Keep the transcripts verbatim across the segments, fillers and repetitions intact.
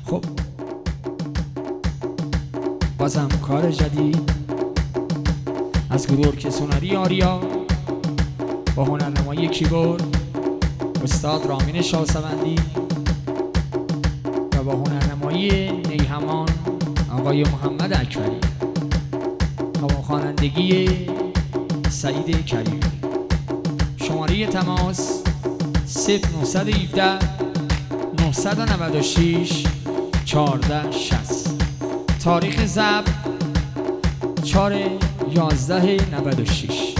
خب بازم کار جدید از گروه ارکسترونری آریا با هنرنمایی کیبورد استاد رامین شاهسوندی و با هنرنمایی نیهمان آقای محمد اکبری و با خوانندگی سعید کریمی. شماره تماس صفر نه یک هفت نه نه شش چهارده شصت. تاریخ ضبط چهار یازده نود و شش.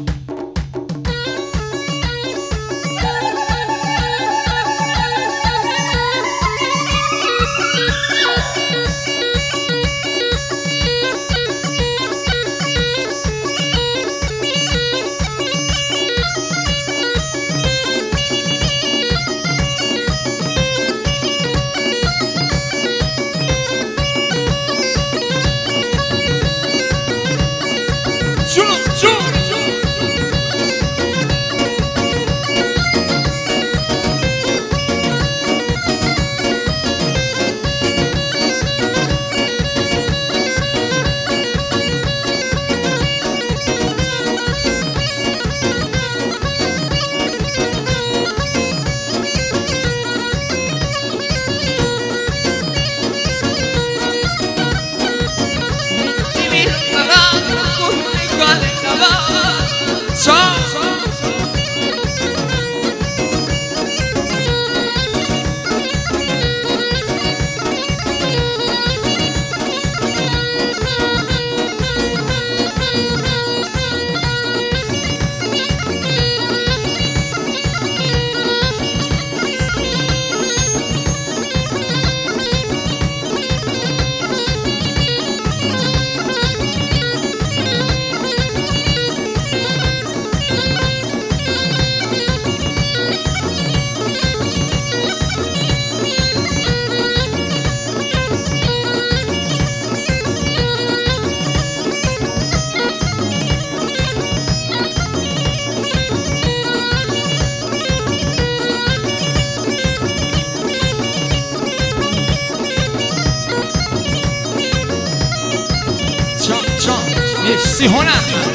سی هنر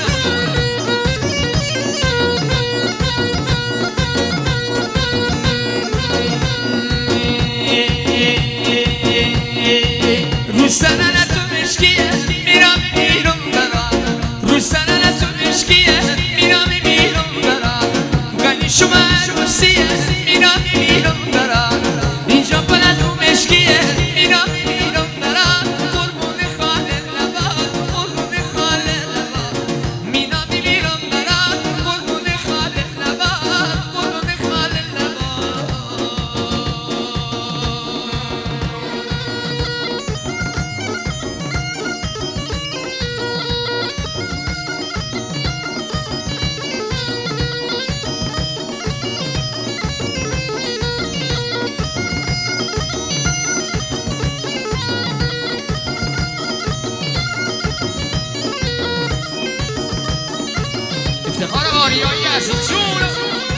روستنه تو مشکیه میرم بیرون برام روستنه تو مشکیه میرم بیرون برام گنی شما روسیه میرم بیرون برام اینجا پنه تو مشکیه میرم بیرون برام قربون خاله لباد قربون خاله لباد میرم بیرون برام قربون خاله لباد قربون خاله لباد افتخار آریایی عزیز جون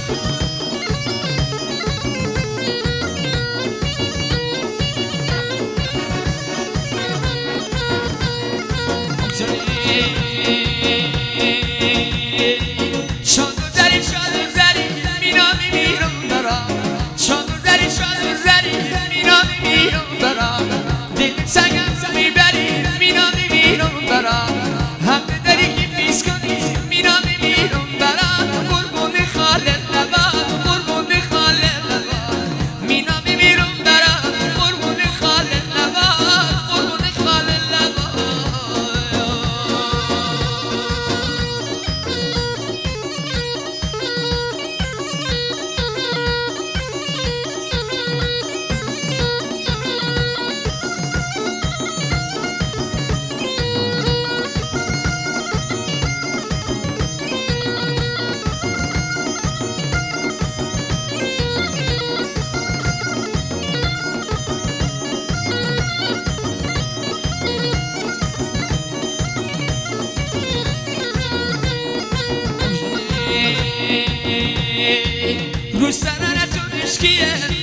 چادر زری چادر زری مینامی بیرون برام چادر زری چادر زری مینامی بیرون برام دل سگم میبری مینامی بیرون برام هم داری که پیس کنی مینامی بیرون برام قربون خاله لباد قربون خاله لباد مینامی بیرون برام قربون خاله لباد قربون خاله لباد روستنه تو مشکیه